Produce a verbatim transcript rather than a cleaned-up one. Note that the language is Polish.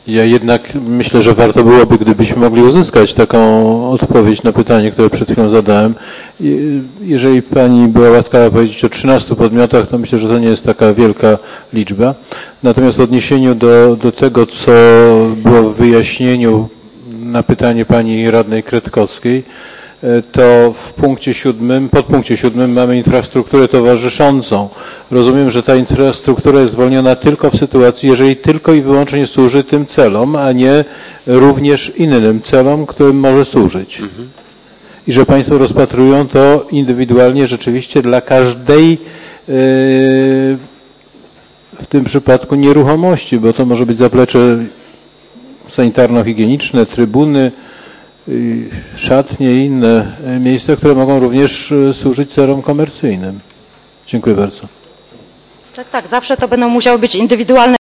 Ja jednak myślę, że warto byłoby, gdybyśmy mogli uzyskać taką odpowiedź na pytanie, które przed chwilą zadałem. Jeżeli Pani była łaskawa powiedzieć o trzynastu podmiotach, to myślę, że to nie jest taka wielka liczba. Natomiast w odniesieniu do, do tego, co było w wyjaśnieniu na pytanie Pani Radnej Kretkowskiej, to w punkcie siódmym, podpunkcie siódmym mamy infrastrukturę towarzyszącą. Rozumiem, że ta infrastruktura jest zwolniona tylko w sytuacji, jeżeli tylko i wyłącznie służy tym celom, a nie również innym celom, którym może służyć. Mhm. I że Państwo rozpatrują to indywidualnie rzeczywiście dla każdej, w tym przypadku nieruchomości, bo to może być zaplecze sanitarno-higieniczne, trybuny, szatnie i inne miejsca, które mogą również służyć celom komercyjnym. Dziękuję bardzo. Tak, tak, zawsze to będą musiały być indywidualne